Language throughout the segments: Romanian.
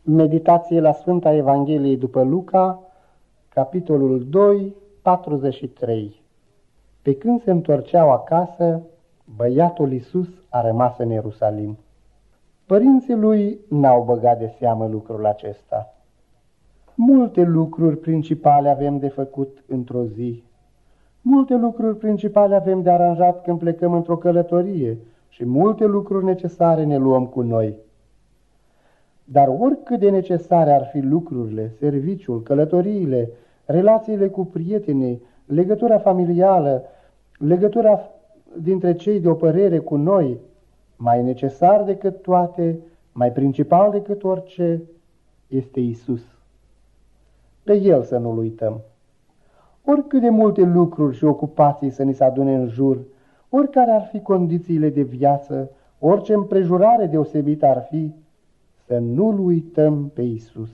Meditație la Sfânta Evangheliei după Luca, capitolul 2, 43. Pe când se întorceau acasă, băiatul Iisus a rămas în Ierusalim. Părinții lui n-au băgat de seamă lucrul acesta. Multe lucruri principale avem de făcut într-o zi. Multe lucruri principale avem de aranjat când plecăm într-o călătorie și multe lucruri necesare ne luăm cu noi. Dar oricât de necesare ar fi lucrurile, serviciul, călătoriile, relațiile cu prietenii, legătura familială, legătura dintre cei de o părere cu noi, mai necesar decât toate, mai principal decât orice, este Iisus. Pe El să nu-L uităm. Oricât de multe lucruri și ocupații să ni se adune în jur, oricare ar fi condițiile de viață, orice împrejurare deosebită ar fi, să nu-L uităm pe Iisus.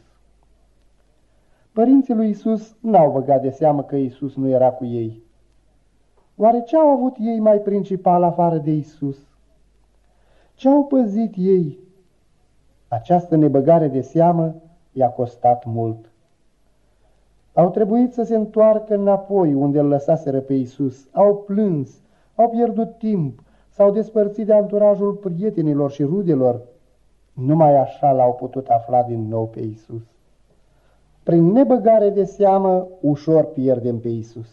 Părinții lui Iisus n-au băgat de seamă că Iisus nu era cu ei. Oare ce au avut ei mai principal afară de Iisus? Ce au păzit ei? Această nebăgare de seamă i-a costat mult. Au trebuit să se întoarcă înapoi unde îl lăsaseră pe Iisus. Au plâns, au pierdut timp, s-au despărțit de anturajul prietenilor și rudelor. Numai așa l-au putut afla din nou pe Iisus. Prin nebăgare de seamă, ușor pierdem pe Iisus.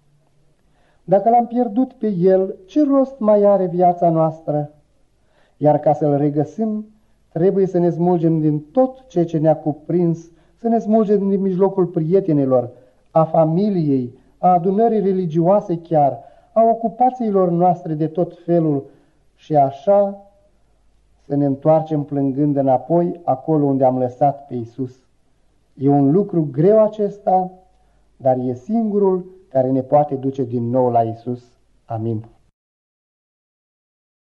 Dacă l-am pierdut pe El, ce rost mai are viața noastră? Iar ca să-L regăsim, trebuie să ne smulgem din tot ceea ce ne-a cuprins, să ne smulgem din mijlocul prietenilor, a familiei, a adunării religioase chiar, a ocupațiilor noastre de tot felul și așa să ne întoarcem plângând înapoi acolo unde am lăsat pe Iisus. E un lucru greu acesta, dar e singurul care ne poate duce din nou la Iisus. Amin.